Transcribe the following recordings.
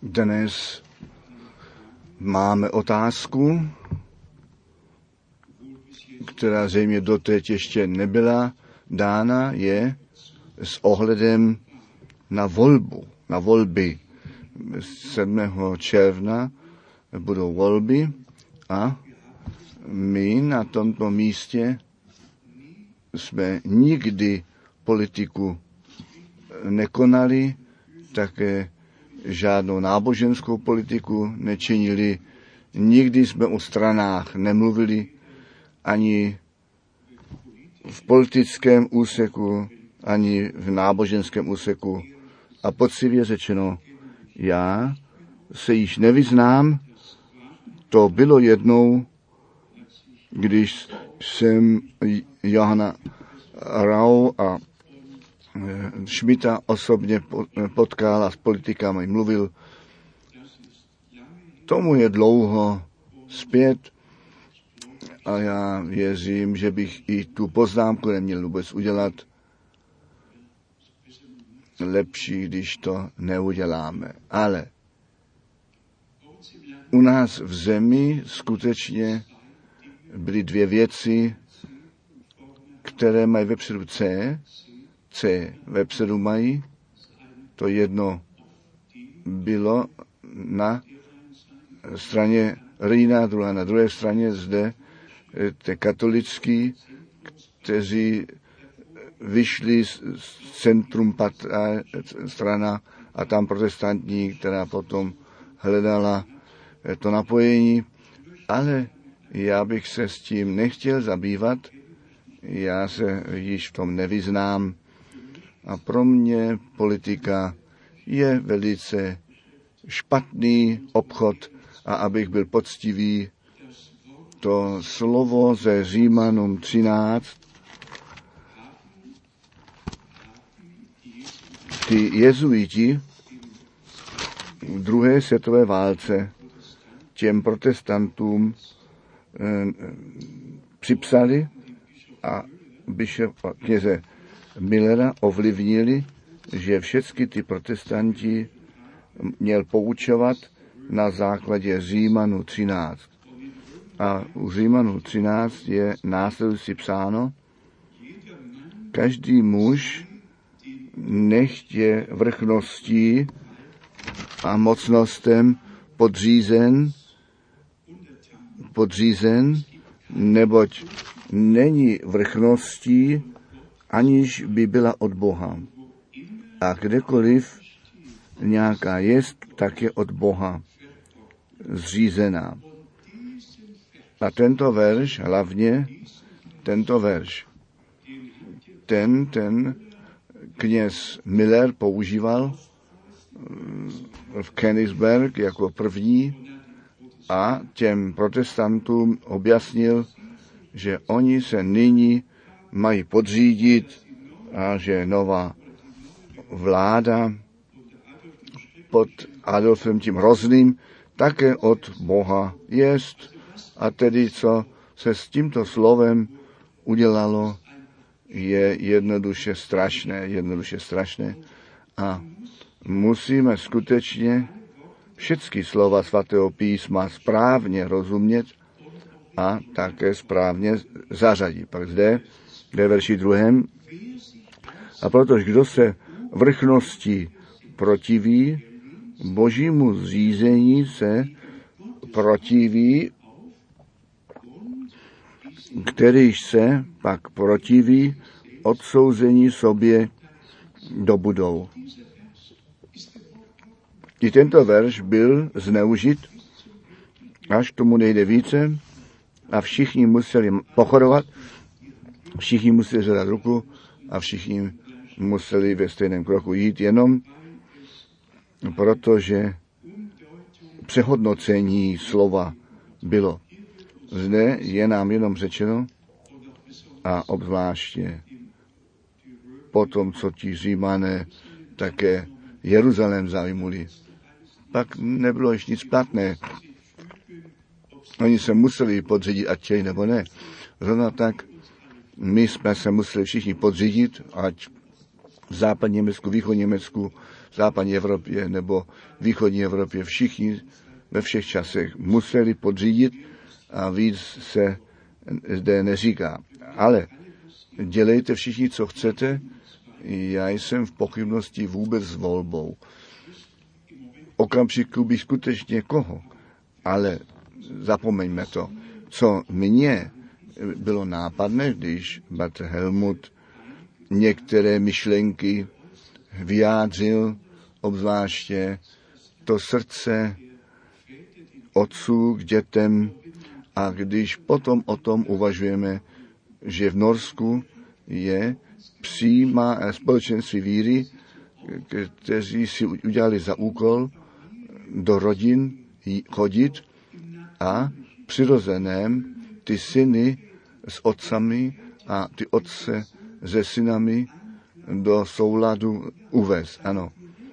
Dnes máme otázku, která zřejmě doteď ještě nebyla dána, je s ohledem na volby. 7. června budou volby a my na tomto místě jsme nikdy politiku nekonali, také žádnou náboženskou politiku nečinili, nikdy jsme o stranách nemluvili, ani v politickém úseku, ani v náboženském úseku. A poctivě řečeno, já se již nevyznám, to bylo jednou, když jsem Johana Rau a Schmidta osobně potkal a s politikami mluvil. Tomu je dlouho zpět a já věřím, že bych i tu poznámku neměl vůbec udělat. Lepší, když to neuděláme. Ale u nás v zemi skutečně byly dvě věci, které mají vepředu C vepředu mají. To jedno bylo na straně Rýna, druhá na druhé straně zde, te katolický, kteří vyšli z centrum strana a tam protestantní, která potom hledala to napojení, ale já bych se s tím nechtěl zabývat, já se již v tom nevyznám a pro mě politika je velice špatný obchod a abych byl poctivý, to slovo ze Římanům 13, ty jezuiti v druhé světové válce těm protestantům připsali a bishopa kněze Millera ovlivnili, že všechny ty protestanti měl poučovat na základě Římanů 13. A u Římanů 13 je následující psáno, každý muž nechť je vrchností a mocnostem podřízen, neboť není vrchností, aniž by byla od Boha. A kdekoliv nějaká jest, tak je od Boha zřízená. A tento verš, hlavně tento verš, ten kněz Miller používal v Königsberg jako první a těm protestantům objasnil, že oni se nyní mají podřídit a že nová vláda pod Adolfem tím Hrozným také od Boha jest. A tedy, co se s tímto slovem udělalo, je jednoduše strašné. A musíme skutečně všechny slova svatého písma správně rozumět a také správně zařadit. Pak zde ve verši 2. A protože kdo se vrchnosti protiví, božímu zřízení se protiví, kterýž se pak protiví, odsouzení sobě dobudou. I tento verš byl zneužit, až tomu nejde více, a všichni museli pochodovat, všichni museli zvedat ruku a všichni museli ve stejném kroku jít, jenom protože přehodnocení slova bylo. Zde je nám jenom řečeno, a obzvláště po tom, co ti Římané také Jeruzalém zaujmuli, pak nebylo ještě nic platné. Oni se museli podřídit, ať chtějí nebo ne. Zrovna tak my jsme se museli všichni podřídit, ať v západním Německu, východním Německu západní Evropě nebo východní Evropě, všichni ve všech časech museli podřídit a víc se zde neříká. Ale dělejte všichni, co chcete, já jsem v pochybnosti vůbec s volbou. Okamžiku bych skutečně koho, ale zapomeňme to, co mně bylo nápadné, když bratr Helmut některé myšlenky vyjádřil, obzvláště to srdce otců k dětem, a když potom o tom uvažujeme, že v Norsku je přímá společenství víry, kteří si udělali za úkol do rodin chodit a přirozeném ty syny s otcami a ty otce se synami do souladu uvést. Ano.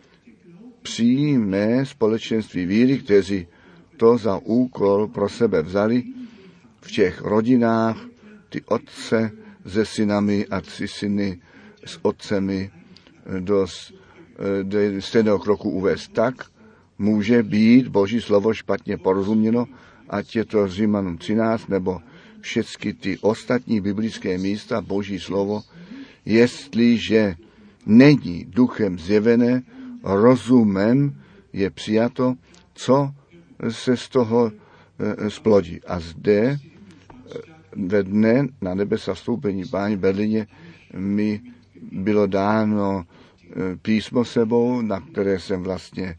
Přímé společenství víry, kteří to za úkol pro sebe vzali v těch rodinách, ty otce se synami a ty syny s otcemi do stejného kroku uvést. Tak může být Boží slovo špatně porozuměno, ať je to Římanům 13 nebo všechny ty ostatní biblické místa, Boží slovo, jestliže není duchem zjevené, rozumem je přijato, co se z toho splodí. A zde ve dne na nebesa vstoupení Páně v Berlíně mi bylo dáno písmo sebou, na které jsem vlastně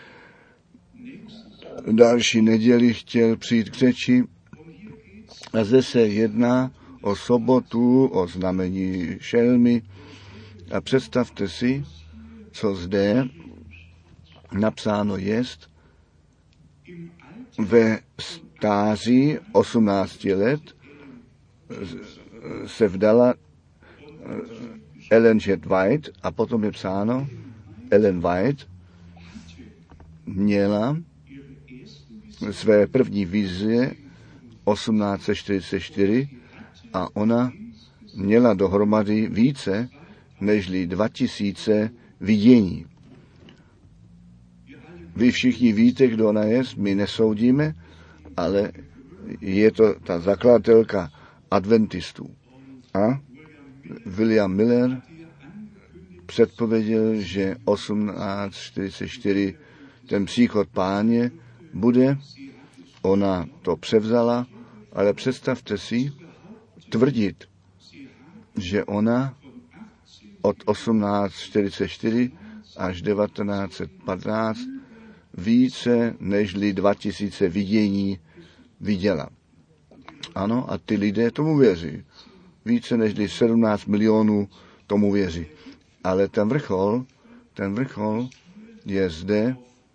další neděli chtěl přijít k řeči. A zde se jedná o sobotu, o znamení šelmy. A představte si, co zde napsáno jest. Ve stáří 18 let se vdala Ellen G. White a potom je psáno, Ellen White měla své první vize 1844 a ona měla dohromady více nežli 2000 vidění. Vy všichni víte, kdo ona je, my nesoudíme, ale je to ta zakladatelka adventistů. A William Miller předpověděl, že 1844 ten příchod Páně bude, ona to převzala, ale představte si tvrdit, že ona od 1844 až 1915 více nežli 2000 vidění viděla. Ano, a ty lidé tomu věří. Více nežli 17 milionů tomu věří. Ale ten vrchol je zde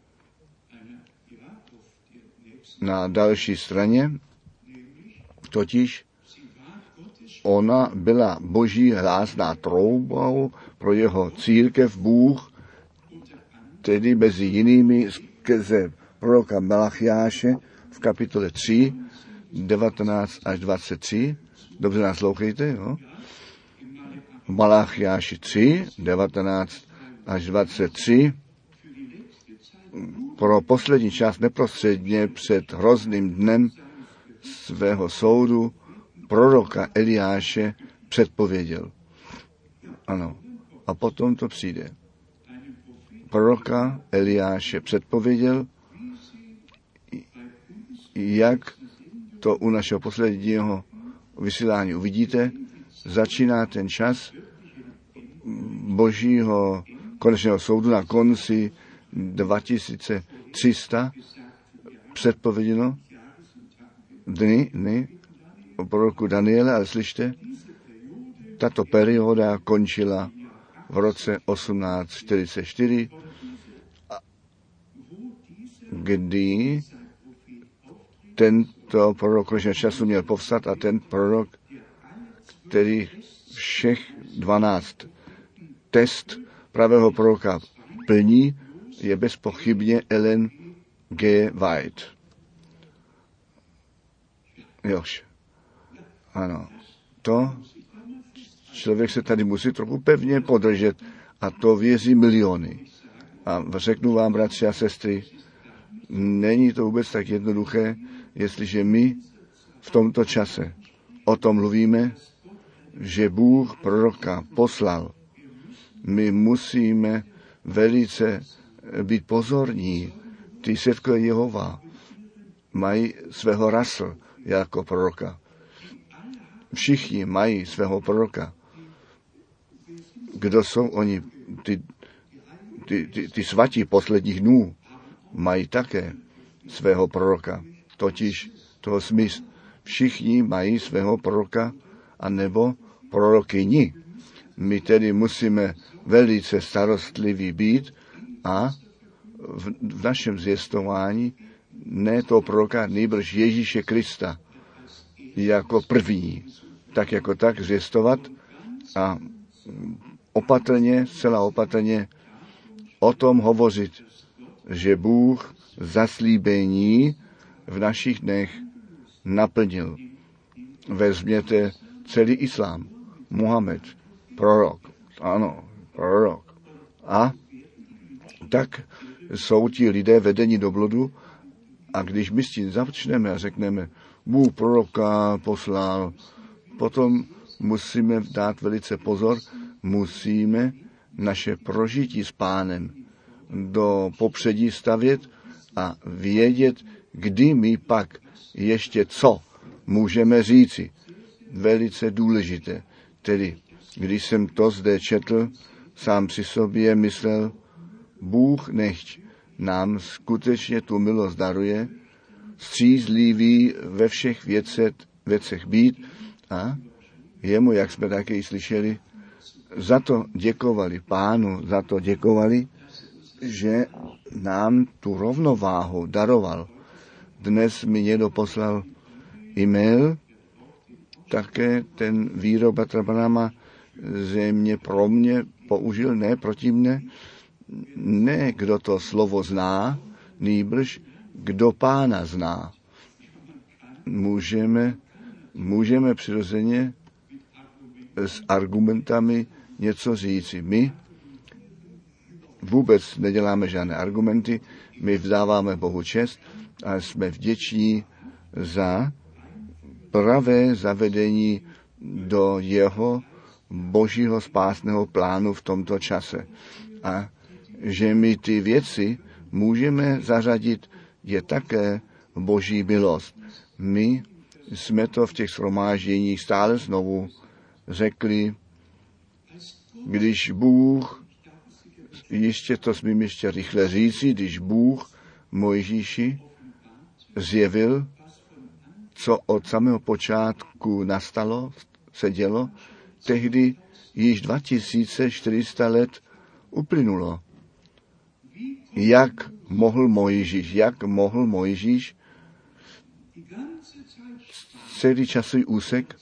na další straně, totiž ona byla Boží hlásná troubou pro jeho církev Bůh, tedy mezi jinými skrze proroka Malachiáše v kapitole 3, 19 až 23. Dobře naslouchejte, jo? V Malachiáši 3, 19 až 23. Pro poslední čas neprostředně před hrozným dnem svého soudu proroka Eliáše předpověděl. Ano. A potom to přijde. Proroka Eliáše předpověděl, jak to u našeho posledního vysílání uvidíte, začíná ten čas Božího konečného soudu na konci 2300 předpověděno dny po roku Daniela, ale slyšte, tato perioda končila v roce 1844, kdy tento prorok konečného času měl povstat a ten prorok, který všech 12 test pravého proroka plní, je bezpochybně Ellen G. White. Jož. Ano. To člověk se tady musí trochu pevně podržet a to věří miliony. A řeknu vám, bratři a sestry, není to vůbec tak jednoduché, jestliže my v tomto čase o tom mluvíme, že Bůh proroka poslal. My musíme velice být pozorní. Ty svědkové Jehova mají svého rasl jako proroka. Všichni mají svého proroka. Kdo jsou oni? Ty svatí posledních dnů mají také svého proroka. Totiž toho smysl. Všichni mají svého proroka anebo prorokyni. My tedy musíme velice starostliví být a v našem zvěstování ne toho proroka, nýbrž Ježíše Krista jako první. Tak jako tak zvěstovat a opatrně, zcela opatrně o tom hovořit, že Bůh zaslíbení v našich dnech naplnil. Vezměte celý islám. Muhammed, prorok. Ano, prorok. A tak jsou ti lidé vedeni do blodu a když my s tím začneme a řekneme, Bůh proroka poslal, potom musíme dát velice pozor, musíme naše prožití s Pánem do popředí stavět a vědět, kdy my pak ještě co můžeme říci. Velice důležité. Tedy, když jsem to zde četl, sám při sobě myslel, Bůh nechť nám skutečně tu milost daruje, střízlivý ve všech věcech být a jemu, jak jsme také slyšeli, za to děkovali, Pánu za to děkovali, že nám tu rovnováhu daroval. Dnes mi někdo poslal e-mail, také ten výrok Bratra Branhama zřejmě pro mě použil, ne proti mne, ne kdo to slovo zná, nýbrž kdo Pána zná. Můžeme přirozeně s argumentami něco říci. My vůbec neděláme žádné argumenty, my vzdáváme Bohu čest a jsme vděční za pravé zavedení do jeho božího spásného plánu v tomto čase. A že my ty věci můžeme zařadit, je také boží milost. My jsme to v těch shromážděních stále znovu řekli, když Bůh, ještě to smím ještě rychle říci, když Bůh Mojžíši zjevil, co od samého počátku nastalo, se dělo, tehdy již 2400 let uplynulo. Jak mohl Mojžíš celý časový úsek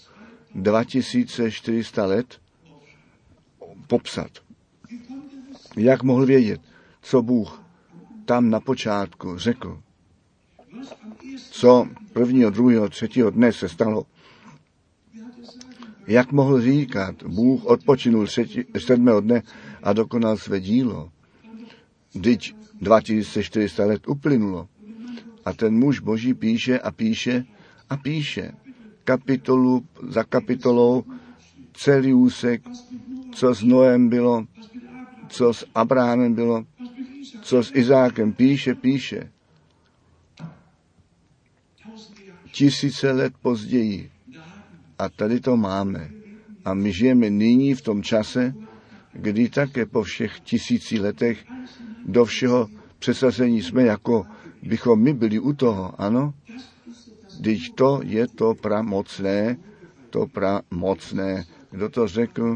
2400 let popsat? Jak mohl vědět, co Bůh tam na počátku řekl? Co prvního, druhého, třetího dne se stalo? Jak mohl říkat, Bůh odpočinul 7. dne a dokonal své dílo? Vždyť 2400 let uplynulo. A ten muž Boží píše a píše a píše. Kapitolu za kapitolou celý úsek, co s Noem bylo, co s Abrahamem bylo, co s Izákem, píše. 1000 let později. A tady to máme. A my žijeme nyní v tom čase, kdy také po všech 1000 letech do všeho přesazení jsme, jako bychom my byli u toho, ano? Vždyť to je to pramocné. Kdo to řekl?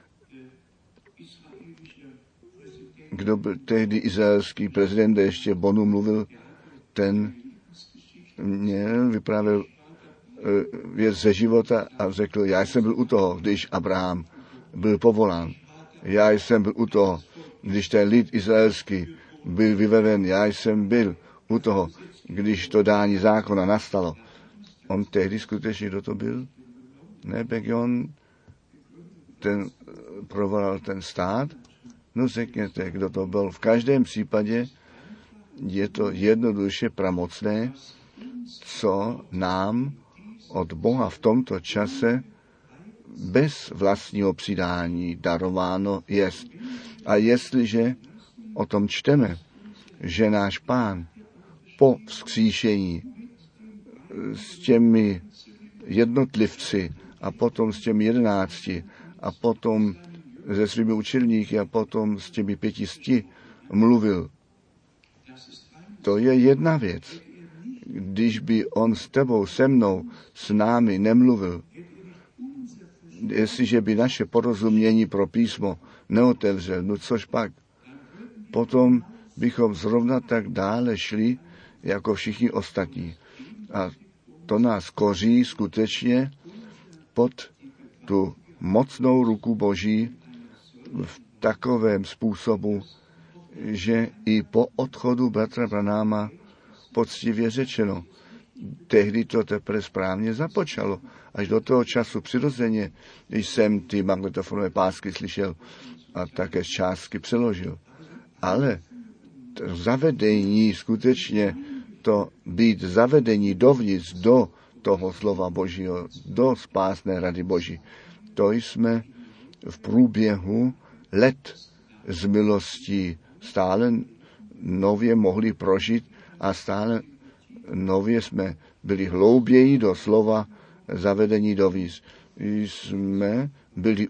Kdo byl tehdy izraelský prezident, ještě Bonu mluvil, ten vyprávěl věc ze života a řekl, já jsem byl u toho, když Abraham byl povolán. Já jsem byl u toho, když ten lid izraelský byl vyveden. Já jsem byl u toho, když to dání zákona nastalo. On tehdy skutečně, kdo to byl? Ne, Begion, ten provolal ten stát. No řekněte, kdo to byl. V každém případě je to jednoduše pramocné, co nám od Boha v tomto čase bez vlastního přidání darováno jest. A jestliže o tom čteme, že náš Pán po vzkříšení s těmi jednotlivci a potom s těmi 11 a potom se svými učedníky a potom s těmi 500 mluvil. To je jedna věc. Když by on s tebou, se mnou, s námi nemluvil, jestliže by naše porozumění pro písmo neotevřel, no což pak? Potom bychom zrovna tak dále šli, jako všichni ostatní. A to nás koří skutečně pod tu mocnou ruku Boží v takovém způsobu, že i po odchodu bratra Branáma, poctivě řečeno, tehdy to teprve správně započalo. Až do toho času přirozeně, když jsem ty magnetofonové pásky slyšel a také z částky přeložil. Ale to zavedení, skutečně to být zavedení dovnitř do toho slova Božího, do spásné rady Boží, to jsme v průběhu let z milostí stále nově mohli prožít a stále nově jsme byli hlouběji do slova zavedení dovnitř. Jsme byli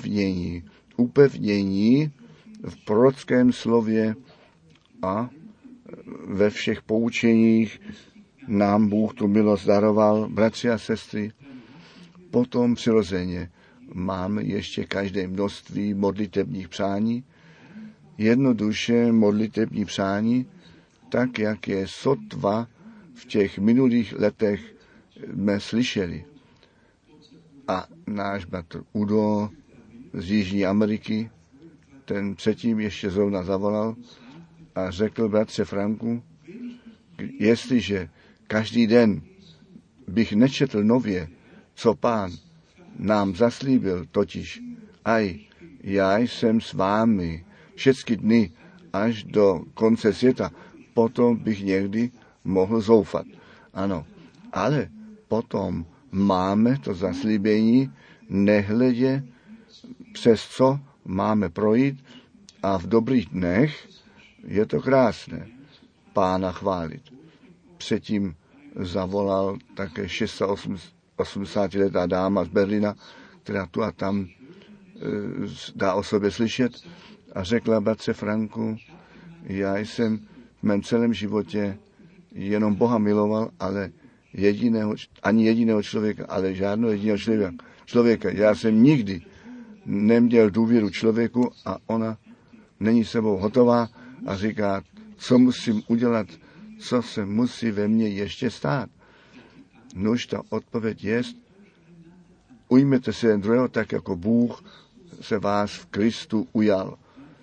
upevnění v prorockém slově a ve všech poučeních nám Bůh tu milost daroval, bratři a sestry. Potom přirozeně máme ještě každé množství modlitebních přání, jednoduše modlitební přání, tak jak je sotva v těch minulých letech jsme slyšeli. A náš bratr Udo z Jižní Ameriky, ten předtím ještě zrovna zavolal a řekl: bratře Franku, jestliže každý den bych nečetl nově, co Pán nám zaslíbil, totiž já jsem s vámi všechny dny až do konce světa, potom bych někdy mohl zoufat. Ano, ale potom máme to zaslíbení, nehledě přes co máme projít, a v dobrých dnech je to krásné Pána chválit. Předtím zavolal také 86letá dáma z Berlína, která tu a tam dá o sobě slyšet, a řekla: bratře Franku, já jsem v mém celém životě jenom Boha miloval, ale ani jediného člověka, ale žádného jediného člověka. Já jsem nikdy neměl důvěru člověku a ona není sebou hotová a říká, co musím udělat, co se musí ve mně ještě stát. Nož ta odpověď je: ujměte se jen druhého tak, jako Bůh se vás v Kristu ujal.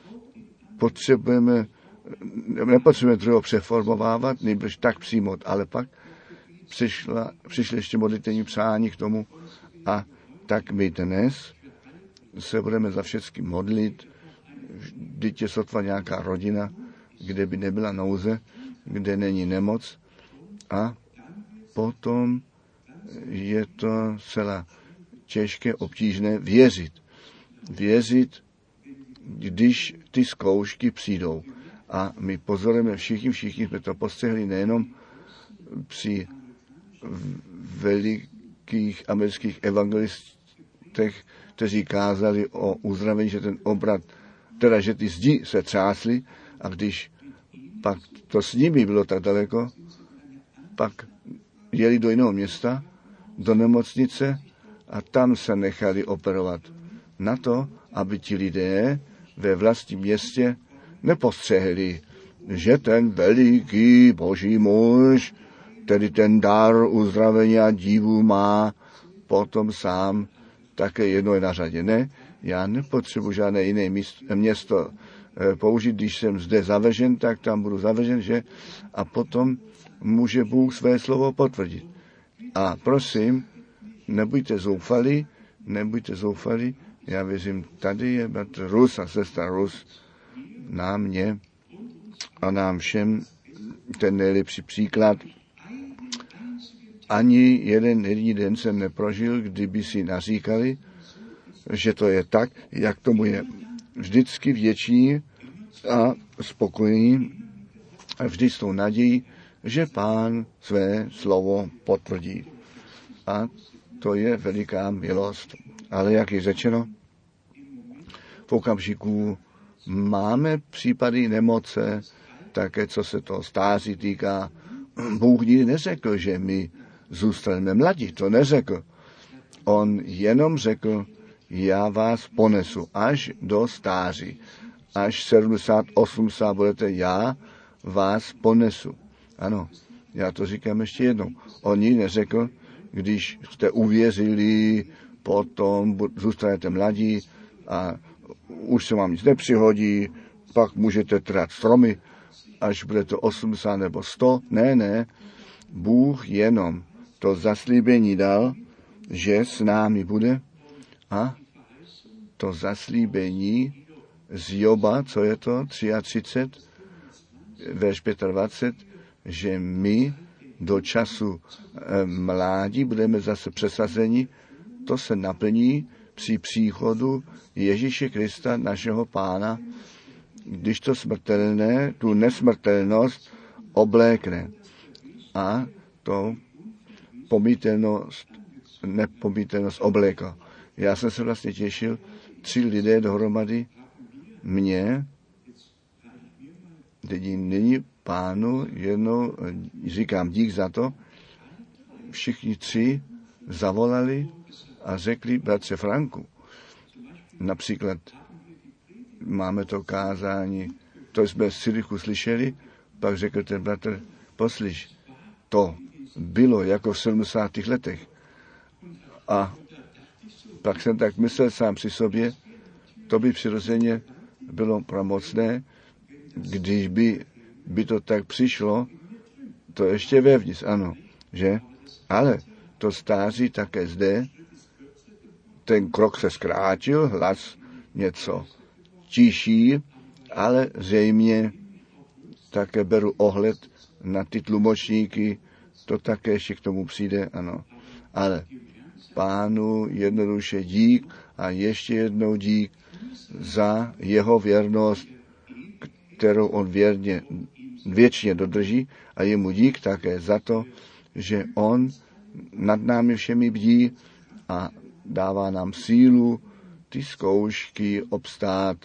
Nepotřebujeme druhého přeformovávat, nejbrž tak přijmout, ale pak přišly ještě modlitevní přání k tomu, a tak my dnes se budeme za všechny modlit. Vždyť je sotva nějaká rodina, kde by nebyla nouze, kde není nemoc, a potom je to celá těžké, obtížné věřit, když ty zkoušky přijdou. A my pozorujeme všichni jsme to postřehli nejenom při velikých amerických evangelistech, kteří kázali o uzdravení, že ten obrat, teda že ty zdi se třásly, a když pak to s nimi bylo tak daleko, pak jeli do jiného města, do nemocnice, a tam se nechali operovat. Na to, aby ti lidé ve vlastním městě nepostřehli, že ten veliký Boží muž, tedy ten dar uzdravení a divu, má potom sám také jedno je na řadě. Ne, já nepotřebuji žádné jiné město použít, když jsem zde zavežen, tak tam budu zavežen, že? A potom může Bůh své slovo potvrdit. A prosím, nebuďte zoufali, já věřím, tady je bratr Rus a sestra Rus, na mě a nám všem ten nejlepší příklad. Ani jeden jediný den jsem neprožil, kdyby si naříkali, že to je tak, jak tomu je. Vždycky větší a spokojení a vždy s tou nadějí, že Pán své slovo potvrdí. A to je veliká milost. Ale jak je řečeno, v okamžiku máme případy nemoce, také co se to stáří týká. Bůh nikdy neřekl, že my zůstaneme mladí, to neřekl. On jenom řekl, já vás ponesu až do stáří. Až 70, 80 budete, já vás ponesu. Ano, já to říkám ještě jednou. On nikdy neřekl, když jste uvěřili, potom zůstanete mladí a už se vám nic nepřihodí, pak můžete trhat stromy, až budete 80 nebo 100. Ne, Bůh jenom to zaslíbení dal, že s námi bude a to zaslíbení z Joba, co je to, 33, verš 25, že my do času mládí budeme zase přesazeni, to se naplní při příchodu Ježíše Krista, našeho Pána, když to smrtelné, tu nesmrtelnost oblékne. A to nepomítelnost oblékl. Já jsem se vlastně těšil, 3 lidé dohromady mě, teď nyní Pánu, jednou říkám dík za to, všichni 3 zavolali a řekli, bratře Franku, například máme to kázání, to jsme z Cirichu slyšeli, pak řekl ten bratr, poslyš, to bylo jako v 70. letech. A pak jsem tak myslel sám při sobě, to by přirozeně bylo pramocné, když by to tak přišlo, to ještě vevnitř, ano, že? Ale to stáří také zde, ten krok se zkrátil, hlas něco tiší, ale zřejmě také beru ohled na ty tlumočníky, to také ještě k tomu přijde, ano. Ale Pánu jednoduše dík a ještě jednou dík za jeho věrnost, kterou on věčně dodrží, a jemu dík také za to, že on nad námi všemi bdí a dává nám sílu ty zkoušky obstát,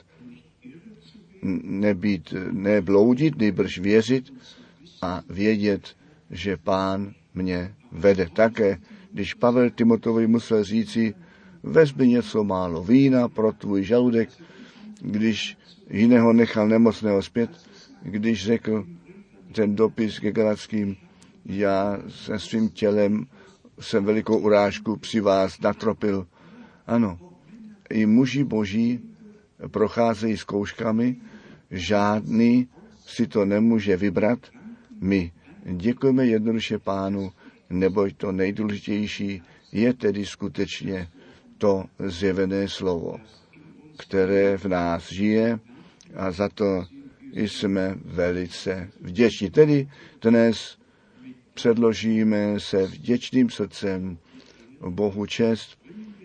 nebloudit, nejbrž věřit a vědět, že Pán mě vede. Také, když Pavel Timotovi musel říci, vezmi něco málo vína pro tvůj žaludek, když jiného nechal nemocného zpět, když řekl ten dopis ke Galackým, já se svým tělem jsem velikou urážku při vás natropil. Ano, i muži boží procházejí zkouškami, žádný si to nemůže vybrat. My děkujeme jednoduše Pánu, neboť to nejdůležitější je tedy skutečně to zjevené slovo, které v nás žije, a za to jsme velice vděční. Tedy dnes předložíme se vděčným srdcem Bohu čest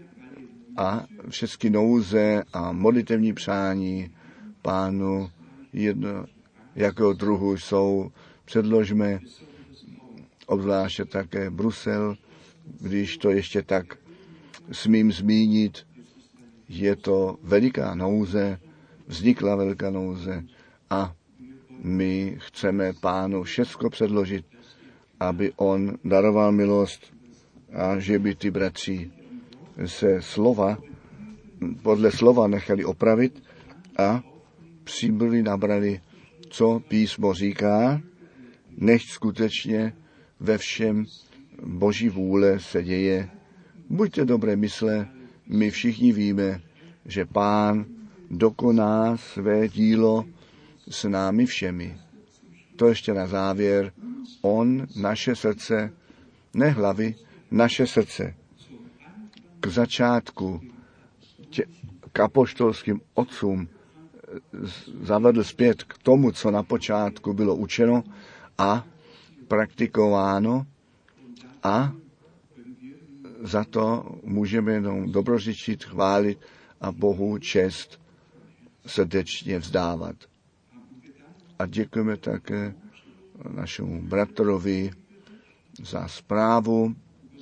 a všechny nouze a modlitevní přání Pánu jedno, jakého druhu jsou, předložme, obzvláště také Brusel, když to ještě tak smím zmínit, je to veliká nouze, vznikla velká nouze a my chceme Pánu všecko předložit, aby on daroval milost a že by ty bratři se podle slova nechali opravit a přibyli, nabrali, co písmo říká, nechť skutečně ve všem Boží vůle se děje. Buďte dobré mysle, my všichni víme, že Pán dokoná své dílo s námi všemi. To ještě na závěr, on naše srdce, ne hlavy, naše srdce k začátku, k apoštolským otcům zavedl zpět k tomu, co na počátku bylo učeno a praktikováno, a za to můžeme jenom dobrořečit, chválit a Bohu čest srdečně vzdávat. A děkujeme také našemu bratrovi za zprávu.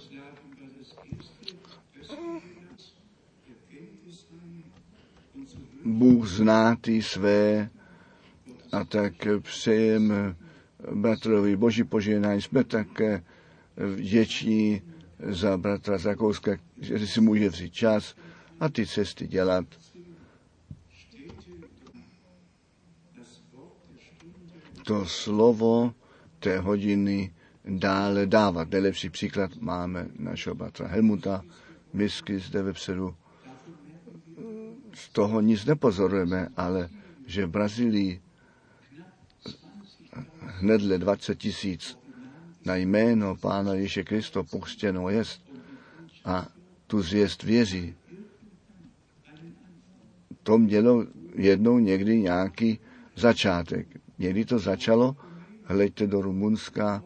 Bůh zná ty své, a tak přejeme bratrovi Boží požehnání. Jsme také vděční za bratra z Rakouska, že si může vzít čas a ty cesty dělat. To slovo té hodiny dále dávat. Nejlepší příklad máme našeho bratra Helmuta Misky zde vepředu. Z toho nic nepozorujeme, ale že v Brazílii hnedle 20 000 na jméno Pána Ježíše Krista pokřtěno jest a tu zvěst věří. To mělo jednou někdy nějaký začátek. Někdy to začalo, hleďte do Rumunska,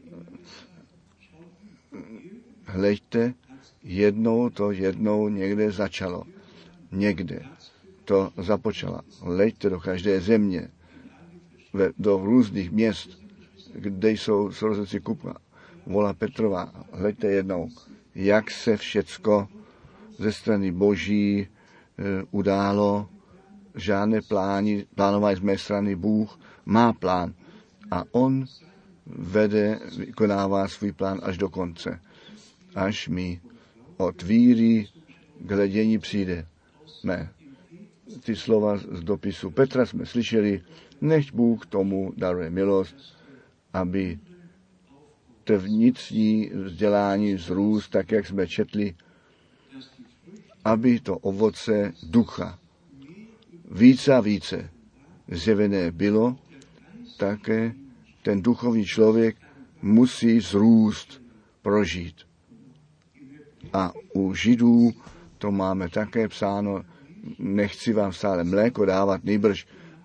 hleďte, jednou někde začalo. Někde to započalo. Hleďte do každé země, do různých měst, kde jsou sourozenci Kupka, Vola Petrova. Hleďte jednou, jak se všecko ze strany Boží událo, žádné plánování z mé strany. Bůh má plán a on vykonává svůj plán až do konce. Až mi od víry k hledění přijde. Ty slova z dopisu Petra jsme slyšeli, nechť Bůh tomu daruje milost, aby to vnitřní vzdělání vzrůst, tak jak jsme četli, aby to ovoce ducha více a více zjevené bylo, také ten duchovní člověk musí vzrůst, prožít. A u Židů to máme také psáno, nechci vám stále mléko dávat, nýbrž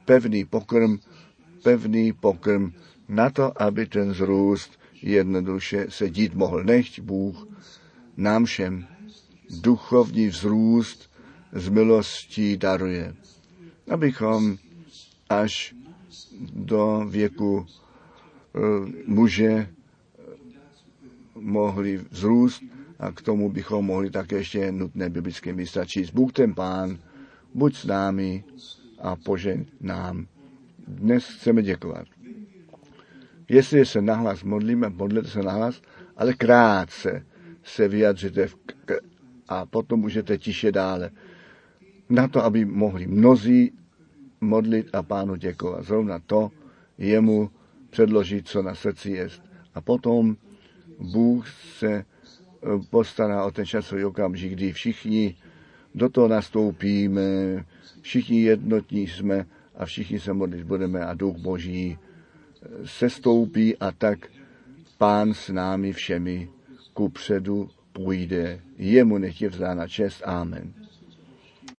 pevný pokrm na to, aby ten vzrůst jednoduše se dít mohl. Nechť Bůh nám všem duchovní vzrůst z milostí daruje, abychom až do věku muže mohli vzrůst a k tomu bychom mohli také ještě nutné biblické místa číst. Bůh ten Pán, buď s námi a požeň nám. Dnes chceme děkovat. Jestli se nahlas modlíme, modlete se nahlas, ale krátce se vyjadřete a potom můžete tiše dále. Na to, aby mohli mnozí modlit a Pánu děkovat. Zrovna to jemu předložit, co na srdci jest. A potom Bůh se postará o ten časový okamžik, kdy všichni do toho nastoupíme, všichni jednotní jsme a všichni se modlit budeme a Duch Boží sestoupí a tak Pán s námi všemi kupředu půjde. Jemu nech je vzdána čest. Amen.